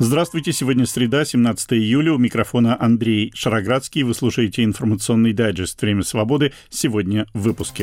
Здравствуйте, сегодня среда, 17 июля, у микрофона Андрей Шароградский. Вы слушаете информационный дайджест «Время свободы». Сегодня в выпуске.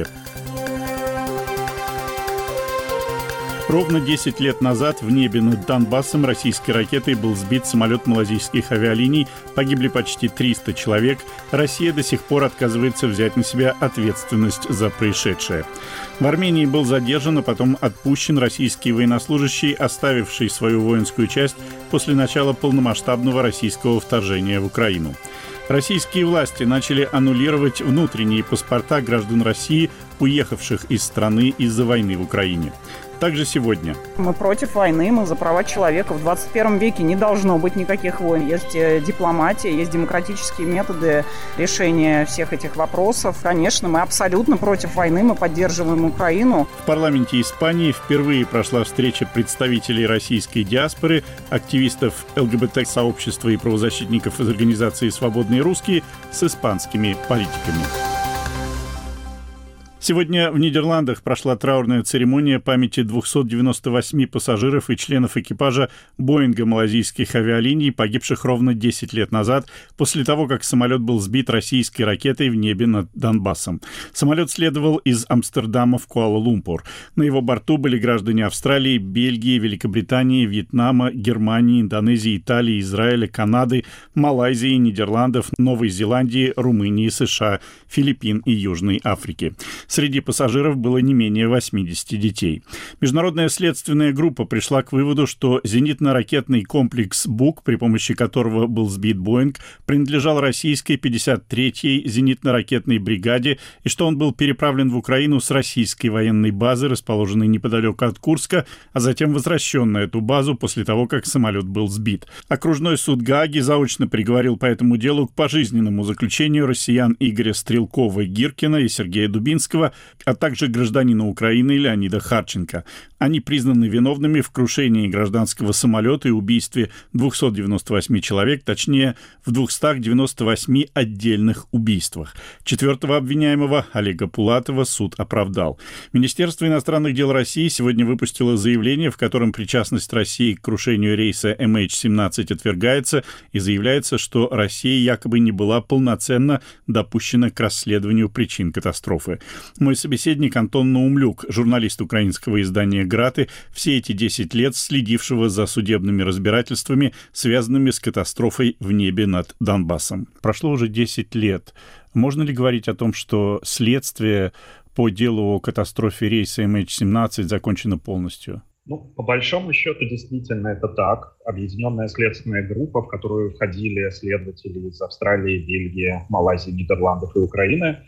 Ровно 10 лет назад в небе над Донбассом российской ракетой был сбит самолет малазийских авиалиний. Погибли почти 300 человек. Россия до сих пор отказывается взять на себя ответственность за происшедшее. В Армении был задержан, а потом отпущен российский военнослужащий, оставивший свою воинскую часть после начала полномасштабного российского вторжения в Украину. Российские власти начали аннулировать внутренние паспорта граждан России, уехавших из страны из-за войны в Украине. Также сегодня. Мы против войны, мы за права человека. В 21 веке не должно быть никаких войн. Есть дипломатия, есть демократические методы решения всех этих вопросов. Конечно, мы абсолютно против войны, мы поддерживаем Украину. В парламенте Испании впервые прошла встреча представителей российской диаспоры, активистов ЛГБТ-сообщества и правозащитников из организации «Свободные русские» с испанскими политиками. Сегодня в Нидерландах прошла траурная церемония памяти 298 пассажиров и членов экипажа Боинга малазийских авиалиний, погибших ровно 10 лет назад, после того, как самолет был сбит российской ракетой в небе над Донбассом. Самолет следовал из Амстердама в Куала-Лумпур. На его борту были граждане Австралии, Бельгии, Великобритании, Вьетнама, Германии, Индонезии, Италии, Израиля, Канады, Малайзии, Нидерландов, Новой Зеландии, Румынии, США, Филиппин и Южной Африки. Среди пассажиров было не менее 80 детей. Международная следственная группа пришла к выводу, что зенитно-ракетный комплекс «Бук», при помощи которого был сбит «Боинг», принадлежал российской 53-й зенитно-ракетной бригаде и что он был переправлен в Украину с российской военной базы, расположенной неподалеку от Курска, а затем возвращен на эту базу после того, как самолет был сбит. Окружной суд Гааги заочно приговорил по этому делу к пожизненному заключению россиян Игоря Стрелкова-Гиркина и Сергея Дубинского, а также гражданина Украины Леонида Харченко. Они признаны виновными в крушении гражданского самолета и убийстве 298 человек, точнее, в 298 отдельных убийствах. Четвертого обвиняемого, Олега Пулатова, суд оправдал. Министерство иностранных дел России сегодня выпустило заявление, в котором причастность России к крушению рейса MH17 отвергается, и заявляется, что Россия якобы не была полноценно допущена к расследованию причин катастрофы. Мой собеседник Антон Наумлюк, журналист украинского издания «Граты», все эти 10 лет следившего за судебными разбирательствами, связанными с катастрофой в небе над Донбассом. Прошло уже 10 лет. Можно ли говорить о том, что следствие по делу о катастрофе рейса MH17 закончено полностью? По большому счету, действительно, это так. Объединенная следственная группа, в которую входили следователи из Австралии, Бельгии, Малайзии, Нидерландов и Украины,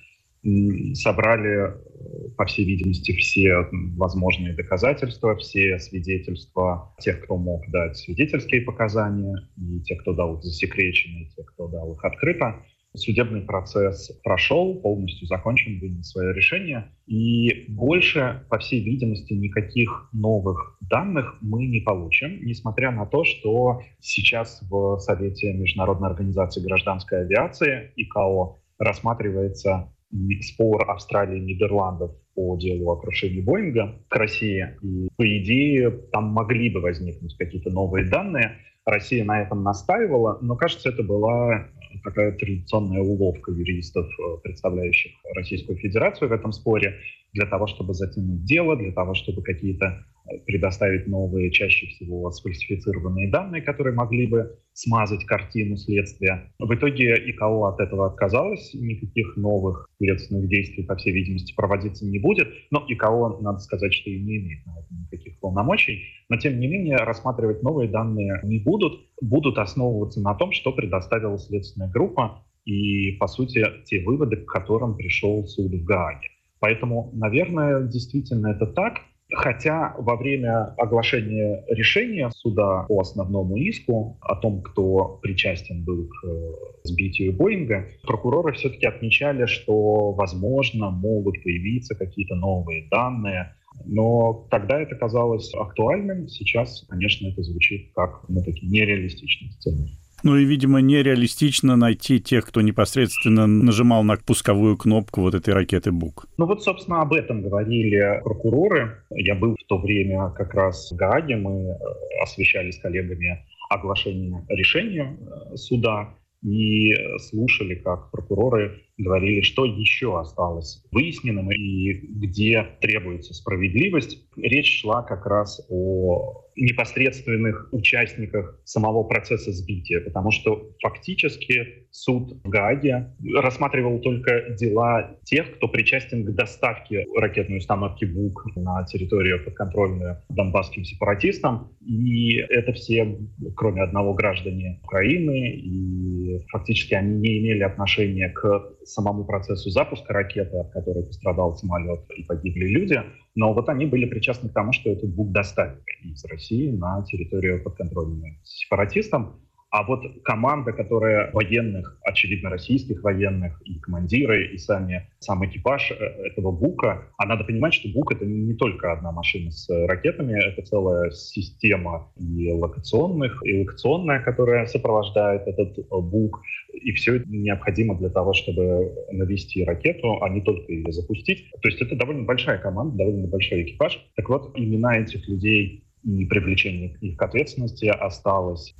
собрали, по всей видимости, все возможные доказательства, все свидетельства тех, кто мог дать свидетельские показания, и тех, кто дал их засекреченно, и тех, кто дал их открыто. Судебный процесс прошел, полностью закончен, вынес свое решение. И больше, по всей видимости, никаких новых данных мы не получим, несмотря на то, что сейчас в Совете Международной организации гражданской авиации ИКАО рассматривается спор Австралии и Нидерландов по делу о крушении Боинга к России. И, по идее, там могли бы возникнуть какие-то новые данные. Россия на этом настаивала, но, кажется, это была такая традиционная уловка юристов, представляющих Российскую Федерацию в этом споре, для того, чтобы затянуть дело, для того, чтобы какие-то предоставить новые, чаще всего сфальсифицированные данные, которые могли бы смазать картину следствия. В итоге ИКАО от этого отказалось, никаких новых следственных действий, по всей видимости, проводиться не будет, но ИКАО, надо сказать, что и не имеет на это никаких полномочий, но, тем не менее, рассматривать новые данные не будут основываться на том, что предоставила следственная группа и, по сути, те выводы, к которым пришел суд в Гааге. Поэтому, наверное, действительно это так. Хотя во время оглашения решения суда по основному иску о том, кто причастен был к сбитию Боинга, прокуроры все-таки отмечали, что, возможно, могут появиться какие-то новые данные. Но тогда это казалось актуальным. Сейчас, конечно, это звучит как такие нереалистичные сценарии. Ну и, видимо, нереалистично найти тех, кто непосредственно нажимал на пусковую кнопку вот этой ракеты «Бук». Собственно, об этом говорили прокуроры. Я был в то время как раз в Гааге. Мы освещали с коллегами оглашения решения суда и слушали, как прокуроры говорили, что еще осталось выясненным и где требуется справедливость. Речь шла как раз о непосредственных участниках самого процесса сбития, потому что фактически суд в Гааге рассматривал только дела тех, кто причастен к доставке ракетной установки БУК на территорию, подконтрольную донбасским сепаратистам. И это все, кроме одного, граждане Украины, и фактически они не имели отношения к самому процессу запуска ракеты, от которой пострадал самолет и погибли люди. Но вот они были причастны к тому, что этот БУК доставили из России на территорию, подконтрольную сепаратистам. А вот команда, которая военных, очевидно, российских военных, и командиры, и сам экипаж этого БУКа, а надо понимать, что БУК — это не только одна машина с ракетами, это целая система и локационная, которая сопровождает этот БУК. И все это необходимо для того, чтобы навести ракету, а не только ее запустить. То есть это довольно большая команда, довольно большой экипаж. Так вот, имена этих людей и привлечение их к ответственности осталось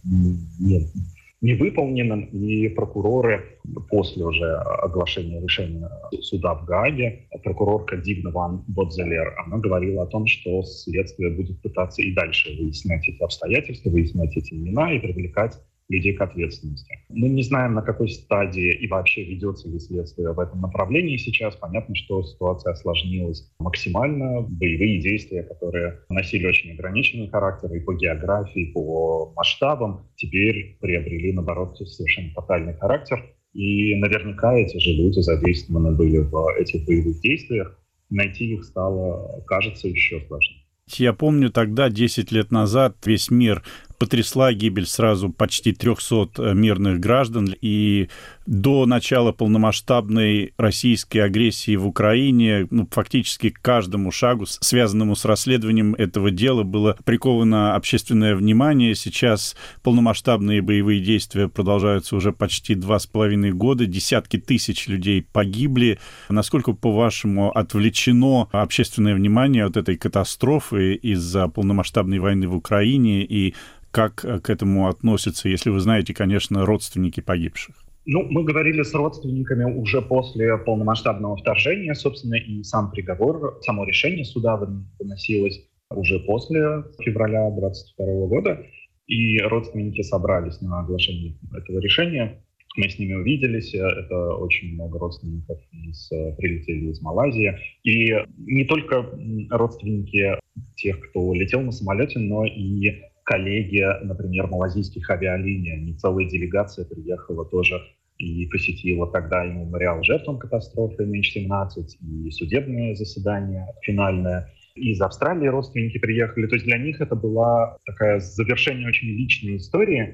невыполненным, и прокуроры после уже оглашения решения суда в Гааге, прокурорка Дигна ван Бодзелер, она говорила о том, что следствие будет пытаться и дальше выяснять эти обстоятельства, выяснять эти имена и привлекать людей к ответственности. Мы не знаем, на какой стадии и вообще ведется ли следствие в этом направлении сейчас. Понятно, что ситуация осложнилась максимально. Боевые действия, которые носили очень ограниченный характер и по географии, и по масштабам, теперь приобрели, наоборот, совершенно тотальный характер. И наверняка эти же люди задействованы были в этих боевых действиях. Найти их стало, кажется, еще сложнее. Я помню, тогда, 10 лет назад, весь мир потрясла гибель сразу почти 300 мирных граждан, и до начала полномасштабной российской агрессии в Украине фактически к каждому шагу, связанному с расследованием этого дела, было приковано общественное внимание. Сейчас полномасштабные боевые действия продолжаются уже почти 2,5 года, десятки тысяч людей погибли. Насколько, по-вашему, отвлечено общественное внимание от этой катастрофы из-за полномасштабной войны в Украине, и как к этому относятся, если вы знаете, конечно, родственники погибших? Мы говорили с родственниками уже после полномасштабного вторжения, собственно, и сам приговор, само решение суда выносилось уже после февраля 2022 года, и родственники собрались на оглашение этого решения. Мы с ними увиделись, это очень много родственников прилетели из Малайзии. И не только родственники тех, кто летел на самолете, но и коллеги, например, малайзийских авиалиний. Они, целая делегация приехала тоже и посетила тогда и мемориал жертвам катастрофы MH17, и судебное заседание финальное. И из Австралии родственники приехали. То есть для них это была такая завершение очень личной истории.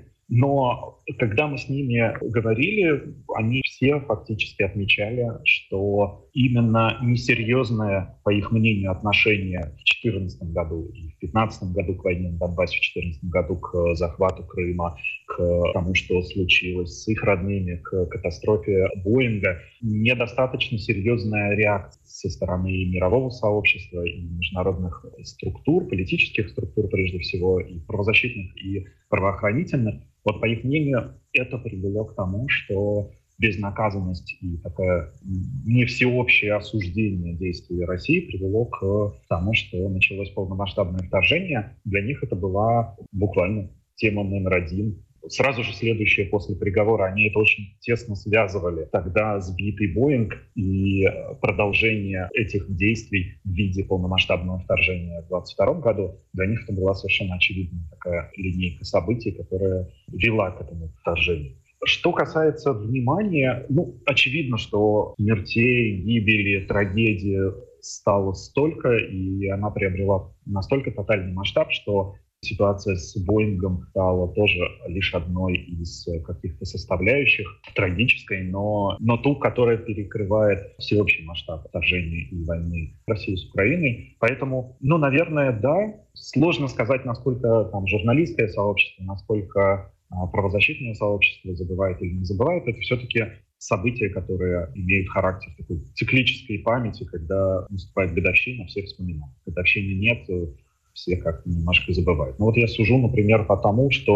Но когда мы с ними говорили, они все фактически отмечали, что именно несерьезное, по их мнению, отношение в 2014 году и в 2015 году к войне на Донбассе, в 2014 году к захвату Крыма, к тому, что случилось с их родными, к катастрофе Боинга, недостаточно серьезная реакция со стороны мирового сообщества и международных структур, политических структур прежде всего, и правозащитных, и правоохранительных. Вот по их мнению, это привело к тому, что безнаказанность и такое не всеобщее осуждение действий России привело к тому, что началось полномасштабное вторжение. Для них это была буквально тема номер один. Сразу же следующее после приговора, они это очень тесно связывали. Тогда сбитый Боинг и продолжение этих действий в виде полномасштабного вторжения в 2022 году, для них это была совершенно очевидная такая линейка событий, которая вела к этому вторжению. Что касается внимания, очевидно, что смертей, гибели, трагедии стало столько, и она приобрела настолько тотальный масштаб, что ситуация с Боингом стала тоже лишь одной из каких-то составляющих, трагической, но ту, которая перекрывает всеобщий масштаб вторжения и войны России с Украиной. Поэтому, наверное, да, сложно сказать, насколько там журналистское сообщество, насколько правозащитное сообщество забывает или не забывает. Это все-таки события, которые имеют характер такой циклической памяти, когда наступает годовщина, все вспоминают. Годовщины нет, все как-то немножко забывают. Я сужу, например, по тому, что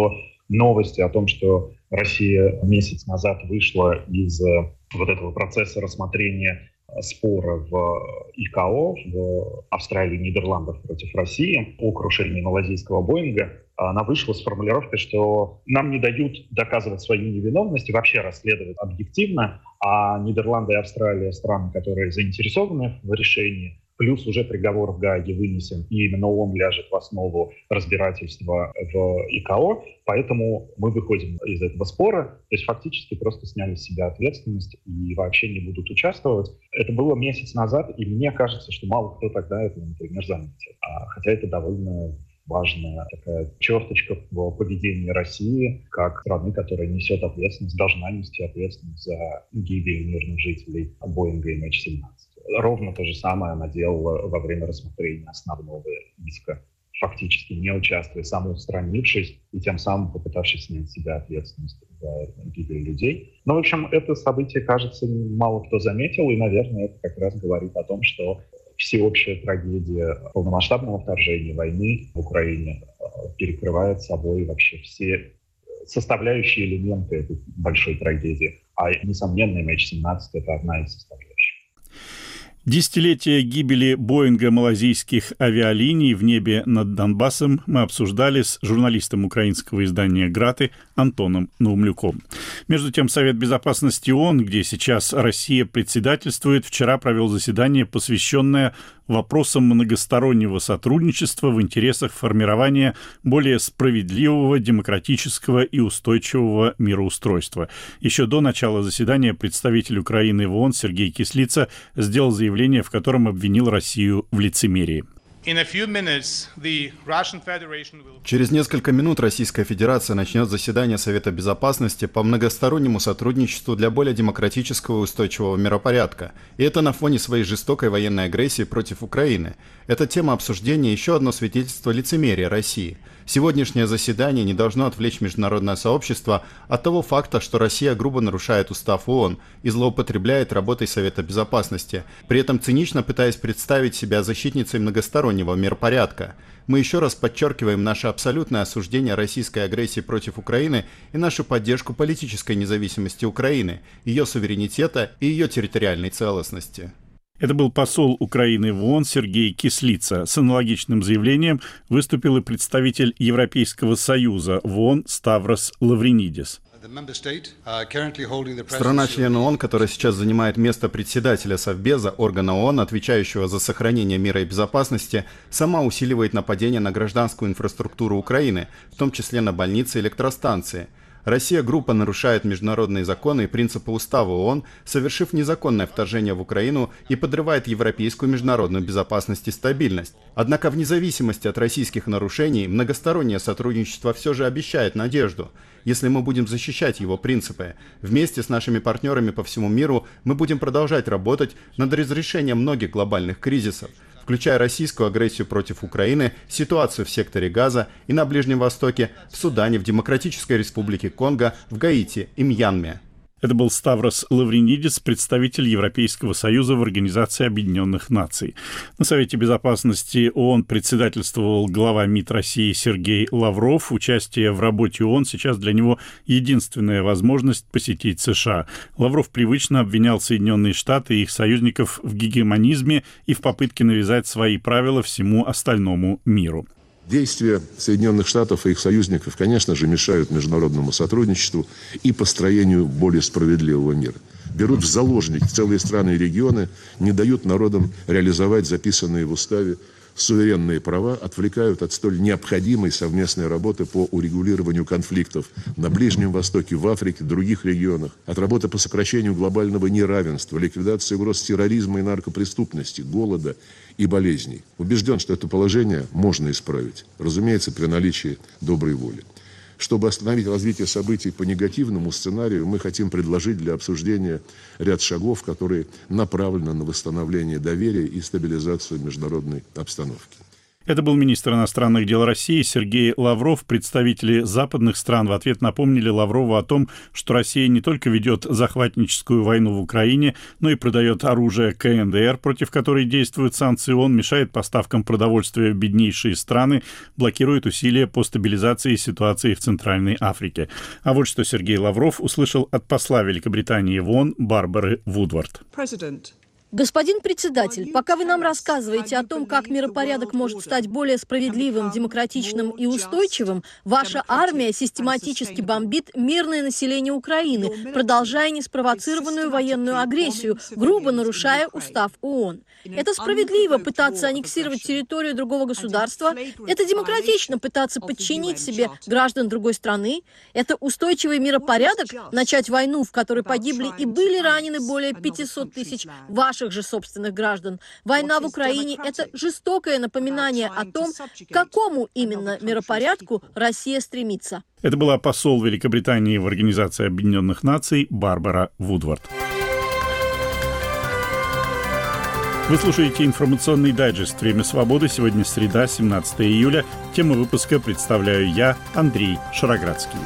новости о том, что Россия месяц назад вышла из вот этого процесса рассмотрения спора в ИКАО, в Австралии и Нидерландах против России о крушении малайзийского Боинга, она вышла с формулировкой, что нам не дают доказывать свою невиновность и вообще расследовать объективно, а Нидерланды и Австралия — страны, которые заинтересованы в решении, плюс уже приговор в Гааге вынесен, и именно он ляжет в основу разбирательства в ИКАО, поэтому мы выходим из этого спора, то есть фактически просто сняли с себя ответственность и вообще не будут участвовать. Это было месяц назад, и мне кажется, что мало кто тогда это, например, заметил. Хотя это довольно важная такая черточка в поведении России, как страны, которая несет ответственность, должна нести ответственность за гибель мирных жителей Боинга MH17. Ровно то же самое она делала во время рассмотрения основного иска, фактически не участвуя, самоустранившись и тем самым попытавшись снять с себя ответственность за гибель людей. Но, в общем, это событие, кажется, мало кто заметил, и, наверное, это как раз говорит о том, что всеобщая трагедия полномасштабного вторжения войны в Украине перекрывает собой вообще все составляющие элементы этой большой трагедии. А, несомненно, MH17 — это одна из составляющих. Десятилетие гибели Боинга малайзийских авиалиний в небе над Донбассом мы обсуждали с журналистом украинского издания «Граты» Антоном Наумлюком. Между тем, Совет Безопасности ООН, где сейчас Россия председательствует, вчера провел заседание, посвященное вопросам многостороннего сотрудничества в интересах формирования более справедливого, демократического и устойчивого мироустройства. Еще до начала заседания представитель Украины в ООН Сергей Кислица сделал заявление, в котором обвинил Россию в лицемерии. Через несколько минут Российская Федерация начнет заседание Совета Безопасности по многостороннему сотрудничеству для более демократического и устойчивого миропорядка. И это на фоне своей жестокой военной агрессии против Украины. Эта тема обсуждения – еще одно свидетельство лицемерия России. Сегодняшнее заседание не должно отвлечь международное сообщество от того факта, что Россия грубо нарушает устав ООН и злоупотребляет работой Совета Безопасности, при этом цинично пытаясь представить себя защитницей многостороннего миропорядка. Мы еще раз подчеркиваем наше абсолютное осуждение российской агрессии против Украины и нашу поддержку политической независимости Украины, ее суверенитета и ее территориальной целостности. Это был посол Украины в ООН Сергей Кислица. С аналогичным заявлением выступил и представитель Европейского Союза в ООН Ставрос Лавринидис. Страна-член ООН, которая сейчас занимает место председателя Совбеза, органа ООН, отвечающего за сохранение мира и безопасности, сама усиливает нападения на гражданскую инфраструктуру Украины, в том числе на больницы и электростанции. Россия грубо нарушает международные законы и принципы Устава ООН, совершив незаконное вторжение в Украину и подрывает европейскую международную безопасность и стабильность. Однако вне зависимости от российских нарушений, многостороннее сотрудничество все же обещает надежду. Если мы будем защищать его принципы, вместе с нашими партнерами по всему миру мы будем продолжать работать над разрешением многих глобальных кризисов, включая российскую агрессию против Украины, ситуацию в секторе Газа и на Ближнем Востоке, в Судане, в Демократической Республике Конго, в Гаити и Мьянме. Это был Ставрос Лавринидис, представитель Европейского Союза в Организации Объединенных Наций. На Совете Безопасности ООН председательствовал глава МИД России Сергей Лавров. Участие в работе ООН сейчас для него единственная возможность посетить США. Лавров привычно обвинял Соединенные Штаты и их союзников в гегемонизме и в попытке навязать свои правила всему остальному миру. Действия Соединенных Штатов и их союзников, конечно же, мешают международному сотрудничеству и построению более справедливого мира. Берут в заложники целые страны и регионы, не дают народам реализовать записанные в уставе суверенные права, отвлекают от столь необходимой совместной работы по урегулированию конфликтов на Ближнем Востоке, в Африке, в других регионах, от работы по сокращению глобального неравенства, ликвидации угроз терроризма и наркопреступности, голода и болезней. Убежден, что это положение можно исправить, разумеется, при наличии доброй воли. Чтобы остановить развитие событий по негативному сценарию, мы хотим предложить для обсуждения ряд шагов, которые направлены на восстановление доверия и стабилизацию международной обстановки. Это был министр иностранных дел России Сергей Лавров. Представители западных стран в ответ напомнили Лаврову о том, что Россия не только ведет захватническую войну в Украине, но и продает оружие КНДР, против которой действуют санкции ООН, мешает поставкам продовольствия в беднейшие страны, блокирует усилия по стабилизации ситуации в Центральной Африке. А вот что Сергей Лавров услышал от посла Великобритании в ООН Барбары Вудвард. Господин председатель, пока вы нам рассказываете о том, как миропорядок может стать более справедливым, демократичным и устойчивым, ваша армия систематически бомбит мирное население Украины, продолжая неспровоцированную военную агрессию, грубо нарушая устав ООН. Это справедливо пытаться аннексировать территорию другого государства, это демократично пытаться подчинить себе граждан другой страны, это устойчивый миропорядок начать войну, в которой погибли и были ранены более 500 тысяч ваших же собственных граждан. Война в Украине – это жестокое напоминание о том, к какому именно миропорядку Россия стремится. Это была посол Великобритании в Организации Объединенных Наций Барбара Вудвард. Вы слушаете информационный дайджест «Время свободы». Сегодня среда, 17 июля. Тему выпуска представляю я, Андрей Шароградский.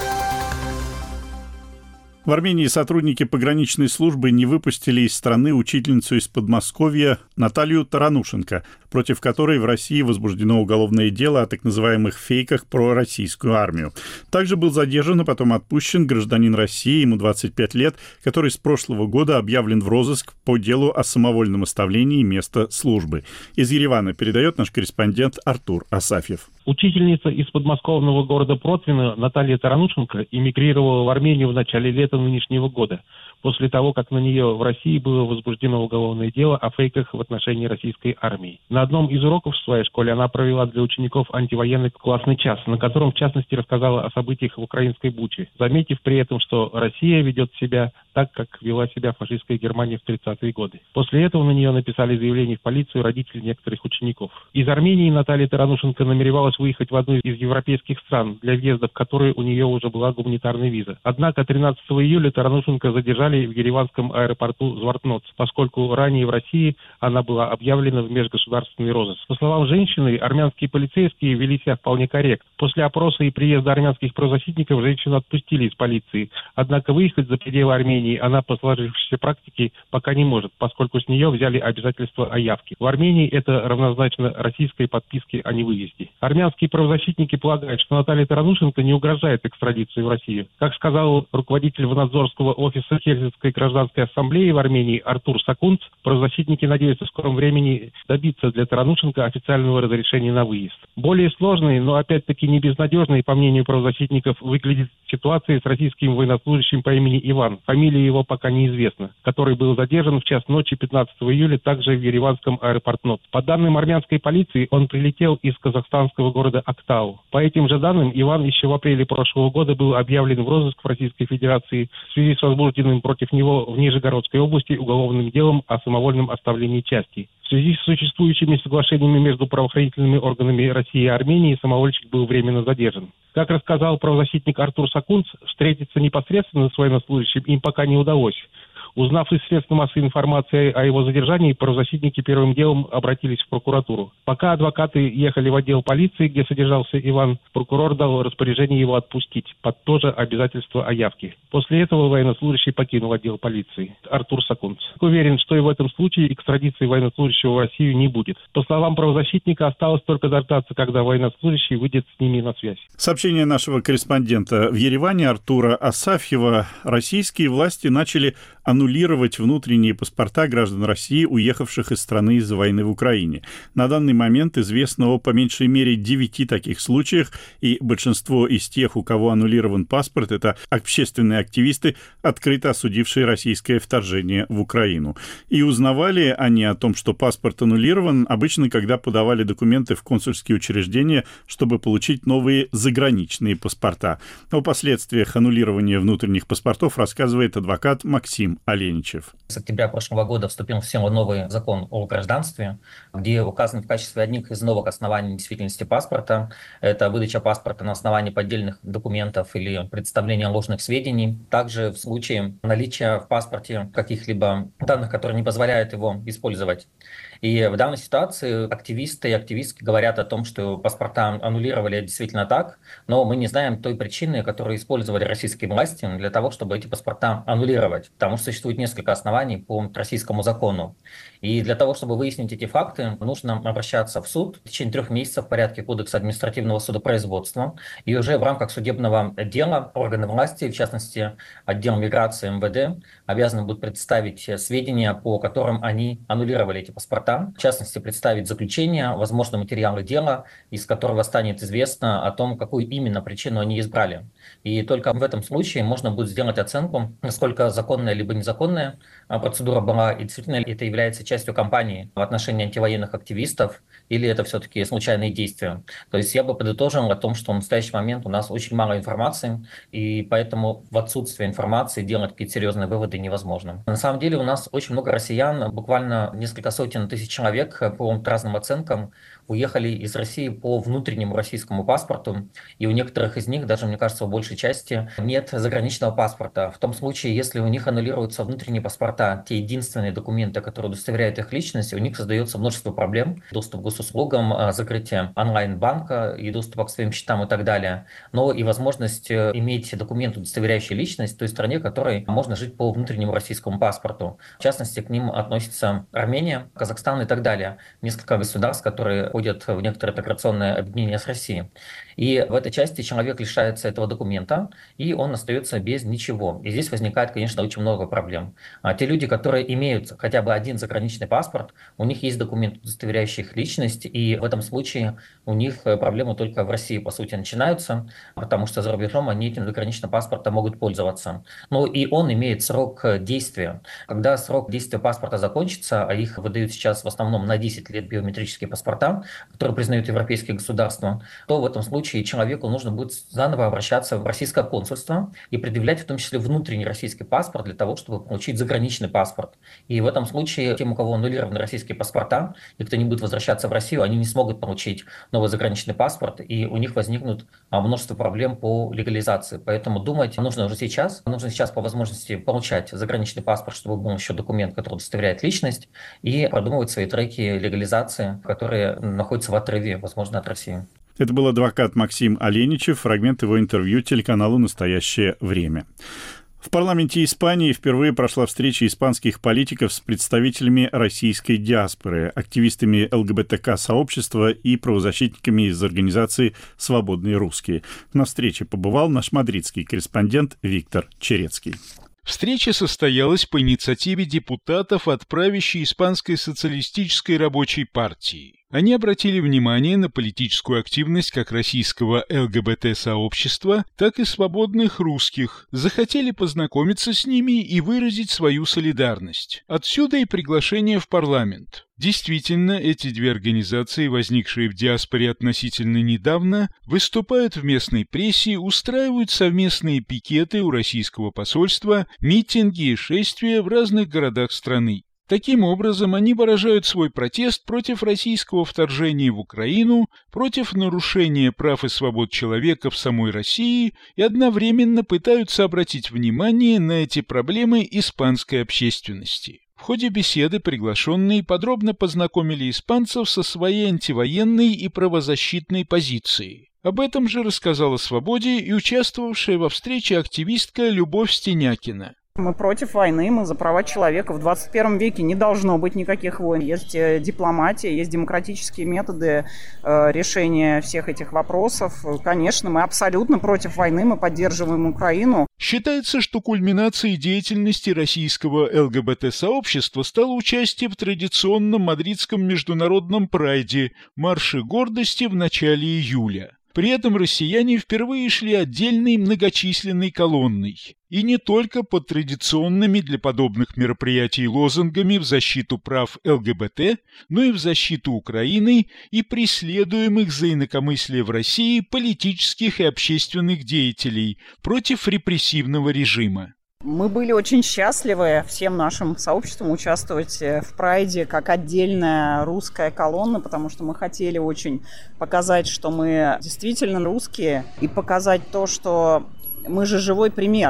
В Армении сотрудники пограничной службы не выпустили из страны учительницу из Подмосковья Наталью Таранушенко, против которой в России возбуждено уголовное дело о так называемых фейках про российскую армию. Также был задержан и потом отпущен гражданин России, ему 25 лет, который с прошлого года объявлен в розыск по делу о самовольном оставлении места службы. Из Еревана передает наш корреспондент Артур Асафьев. Учительница из подмосковного города Протвино Наталья Таранушенко эмигрировала в Армению в начале лета нынешнего года, после того, как на нее в России было возбуждено уголовное дело о фейках в отношении российской армии. На одном из уроков в своей школе она провела для учеников антивоенный классный час, на котором, в частности, рассказала о событиях в украинской Буче, заметив при этом, что Россия ведет себя так, как вела себя фашистская Германия в 30-е годы. После этого на нее написали заявление в полицию родители некоторых учеников. Из Армении Наталья Таранушенко намеревалась выехать в одну из европейских стран, для въезда в которые у нее уже была гуманитарная виза. Однако 13 июля Таранушенко задержали в ереванском аэропорту Звартноц, поскольку ранее в России она была объявлена в межгосударственный розыск. По словам женщины, армянские полицейские вели себя вполне корректно. После опроса и приезда армянских правозащитников женщину отпустили из полиции. Однако выехать за пределы Армении она по сложившейся практике пока не может, поскольку с нее взяли обязательство о явке. В Армении это равнозначно российской подписке о невыезде. Армянские правозащитники полагают, что Наталья Таранушенко не угрожает экстрадиции в Россию. Как сказал руководитель Вонадзорского офиса Хельсинской гражданской ассамблеи в Армении Артур Сакунц, правозащитники надеются в скором времени добиться для Таранушенко официального разрешения на выезд. Более сложной, но опять-таки не безнадежной, по мнению правозащитников, выглядит ситуация с российским военнослужащим по имени Иван. Фамилия его пока неизвестна, который был задержан в час ночи 15 июля также в ереванском аэропорту. По данным армянской полиции, он прилетел из казахстанского города Актау. По этим же данным, Иван еще в апреле прошлого года был объявлен в розыск в Российской Федерации в связи с возбужденным против него в Нижегородской области уголовным делом о самовольном оставлении части. В связи с существующими соглашениями между правоохранительными органами России и Армении самовольщик был временно задержан. Как рассказал правозащитник Артур Сакунц, встретиться непосредственно с военнослужащим им пока не удалось. Узнав из средств массовой информации о его задержании, правозащитники первым делом обратились в прокуратуру. Пока адвокаты ехали в отдел полиции, где содержался Иван, прокурор дал распоряжение его отпустить, под то же обязательство о явке. После этого военнослужащий покинул отдел полиции. Артур Сакунц уверен, что и в этом случае экстрадиции военнослужащего в Россию не будет. По словам правозащитника, осталось только дождаться, когда военнослужащий выйдет с ними на связь. Сообщение нашего корреспондента в Ереване Артура Асафьева. Российские власти начали аннулировать внутренние паспорта граждан России, уехавших из страны из-за войны в Украине. На данный момент известно о по меньшей мере 9 таких случаях, и большинство из тех, у кого аннулирован паспорт, это общественные активисты, открыто осудившие российское вторжение в Украину. И узнавали они о том, что паспорт аннулирован, обычно, когда подавали документы в консульские учреждения, чтобы получить новые заграничные паспорта. О последствиях аннулирования внутренних паспортов рассказывает адвокат Максим Оленичев. С октября прошлого года вступил в силу новый закон о гражданстве, где указано в качестве одних из новых оснований недействительности паспорта это выдача паспорта на основании поддельных документов или представления ложных сведений. Также в случае наличия в паспорте каких-либо данных, которые не позволяют его использовать. И в данной ситуации активисты и активистки говорят о том, что паспорта аннулировали действительно так, но мы не знаем той причины, которую использовали российские власти для того, чтобы эти паспорта аннулировать, потому что существует несколько оснований по российскому закону. И для того, чтобы выяснить эти факты, нужно обращаться в суд в течение 3 месяцев в порядке Кодекса административного судопроизводства. И уже в рамках судебного дела органы власти, в частности, отдел миграции МВД, обязаны будут представить сведения, по которым они аннулировали эти паспорта. В частности, представить заключение, возможно, материалы дела, из которого станет известно о том, какую именно причину они избрали. И только в этом случае можно будет сделать оценку, насколько законная либо незаконная процедура была, и действительно это является частью кампании в отношении антивоенных активистов, или это все-таки случайные действия. То есть я бы подытожил о том, что в настоящий момент у нас очень мало информации, и поэтому в отсутствии информации делать какие-то серьезные выводы невозможно. На самом деле у нас очень много россиян, буквально несколько сотен тысяч человек, по разным оценкам, уехали из России по внутреннему российскому паспорту, и у некоторых из них, даже, мне кажется, в большей части, нет заграничного паспорта. В том случае, если у них аннулируются внутренние паспорта, те единственные документы, которые удостоверяют их личность, у них создается множество проблем: доступ к госуслугам, закрытие онлайн-банка и доступ к своим счетам и так далее, но и возможность иметь документ, удостоверяющий личность в той стране, в которой можно жить по внутреннему российскому паспорту. В частности, к ним относятся Армения, Казахстан и так далее. Несколько государств, которые входят в некоторое интеграционное объединение с Россией. И в этой части человек лишается этого документа, и он остается без ничего. И здесь возникает, конечно, очень много проблем. Те люди, которые имеют хотя бы один заграничный паспорт, у них есть документ, удостоверяющий их личность, и в этом случае у них проблемы только в России, по сути, начинаются, потому что за рубежом они этим заграничным паспортом могут пользоваться. Но и он имеет срок действия. Когда срок действия паспорта закончится, а их выдают сейчас в основном на 10 лет биометрические паспорта, которые признают европейские государства, то в этом случае человеку нужно будет заново обращаться в российское консульство и предъявлять в том числе внутренний российский паспорт для того, чтобы получить заграничный паспорт. И в этом случае тем, у кого аннулированы российские паспорта, и кто не будет возвращаться в Россию, они не смогут получить новый заграничный паспорт, и у них возникнут множество проблем по легализации. Поэтому думать нужно уже сейчас. Нужно сейчас по возможности получать заграничный паспорт, чтобы был еще документ, который удостоверяет личность, и продумывать свои треки легализации, которые находятся в отрыве, возможно, от России. Это был адвокат Максим Оленичев, фрагмент его интервью телеканалу «Настоящее время». В парламенте Испании впервые прошла встреча испанских политиков с представителями российской диаспоры, активистами ЛГБТК-сообщества и правозащитниками из организации «Свободные русские». На встрече побывал наш мадридский корреспондент Виктор Черецкий. Встреча состоялась по инициативе депутатов от правящей Испанской социалистической рабочей партии. Они обратили внимание на политическую активность как российского ЛГБТ-сообщества, так и свободных русских, захотели познакомиться с ними и выразить свою солидарность. Отсюда и приглашение в парламент. Действительно, эти две организации, возникшие в диаспоре относительно недавно, выступают в местной прессе, устраивают совместные пикеты у российского посольства, митинги и шествия в разных городах страны. Таким образом, они выражают свой протест против российского вторжения в Украину, против нарушения прав и свобод человека в самой России и одновременно пытаются обратить внимание на эти проблемы испанской общественности. В ходе беседы приглашенные подробно познакомили испанцев со своей антивоенной и правозащитной позицией. Об этом же рассказала «Свободе» и участвовавшая во встрече активистка Любовь Стенякина. Мы против войны, мы за права человека. В 21 веке не должно быть никаких войн. Есть дипломатия, есть демократические методы решения всех этих вопросов. Конечно, мы абсолютно против войны, мы поддерживаем Украину. Считается, что кульминацией деятельности российского ЛГБТ-сообщества стало участие в традиционном мадридском международном прайде «Марше гордости» в начале июля. При этом россияне впервые шли отдельной многочисленной колонной. И не только под традиционными для подобных мероприятий лозунгами в защиту прав ЛГБТ, но и в защиту Украины и преследуемых за инакомыслие в России политических и общественных деятелей против репрессивного режима. Мы были очень счастливы всем нашим сообществом участвовать в прайде как отдельная русская колонна, потому что мы хотели очень показать, что мы действительно русские, и показать то, что мы же живой пример.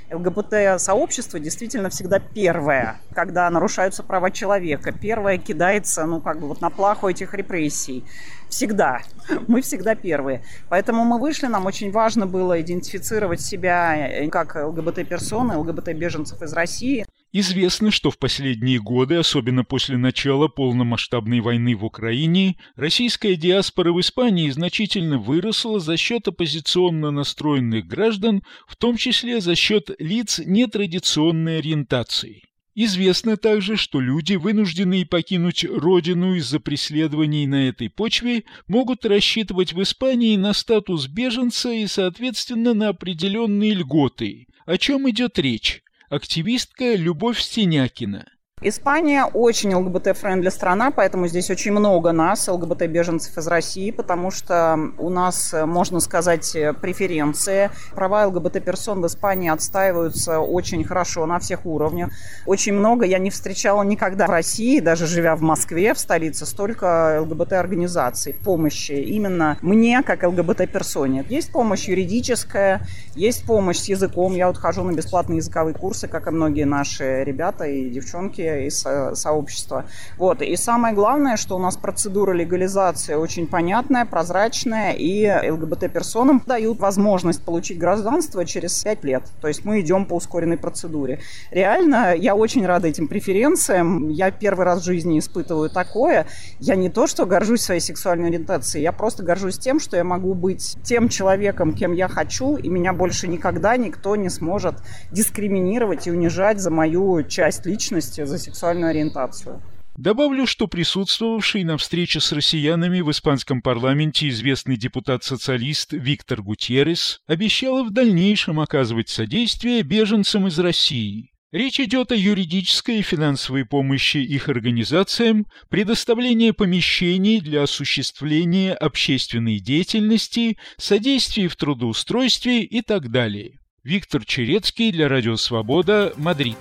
ЛГБТ-сообщество действительно всегда первое, когда нарушаются права человека. Первое кидается, на плаху этих репрессий. Всегда. Мы всегда первые. Поэтому мы вышли, нам очень важно было идентифицировать себя как ЛГБТ-персоны, ЛГБТ-беженцев из России. Известно, что в последние годы, особенно после начала полномасштабной войны в Украине, российская диаспора в Испании значительно выросла за счет оппозиционно настроенных граждан, в том числе за счет лиц нетрадиционной ориентации. Известно также, что люди, вынужденные покинуть родину из-за преследований на этой почве, могут рассчитывать в Испании на статус беженца и, соответственно, на определенные льготы. О чем идет речь? Активистка Любовь Синякина. Испания очень ЛГБТ-френдли страна, поэтому здесь очень много нас, ЛГБТ-беженцев из России, потому что у нас, можно сказать, преференции. Права ЛГБТ-персон в Испании отстаиваются очень хорошо на всех уровнях. Очень много я не встречала никогда в России, даже живя в Москве, в столице, столько ЛГБТ-организаций, помощи именно мне, как ЛГБТ-персоне. Есть помощь юридическая, есть помощь с языком. Я хожу на бесплатные языковые курсы, как и многие наши ребята и девчонки из сообщества. И самое главное, что у нас процедура легализации очень понятная, прозрачная, и ЛГБТ-персонам дают возможность получить гражданство через 5 лет. То есть мы идем по ускоренной процедуре. Реально, я очень рада этим преференциям. Я первый раз в жизни испытываю такое. Я не то, что горжусь своей сексуальной ориентацией, я просто горжусь тем, что я могу быть тем человеком, кем я хочу, и меня больше никогда никто не сможет дискриминировать и унижать за мою часть личности, за сексуальную ориентацию. Добавлю, что присутствовавший на встрече с россиянами в испанском парламенте известный депутат-социалист Виктор Гутьеррес обещал в дальнейшем оказывать содействие беженцам из России. Речь идет о юридической и финансовой помощи их организациям, предоставлении помещений для осуществления общественной деятельности, содействии в трудоустройстве и так далее. Виктор Черецкий для Радио Свобода, Мадрид.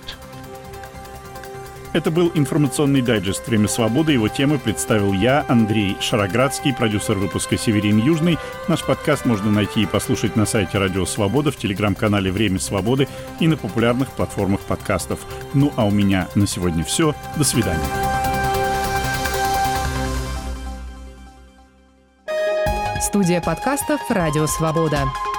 Это был информационный дайджест «Время свободы». Его темы представил я, Андрей Шароградский, продюсер выпуска Северин Южный. Наш подкаст можно найти и послушать на сайте Радио Свобода, в телеграм-канале «Время свободы» и на популярных платформах подкастов. А у меня на сегодня все. До свидания. Студия подкастов «Радио Свобода».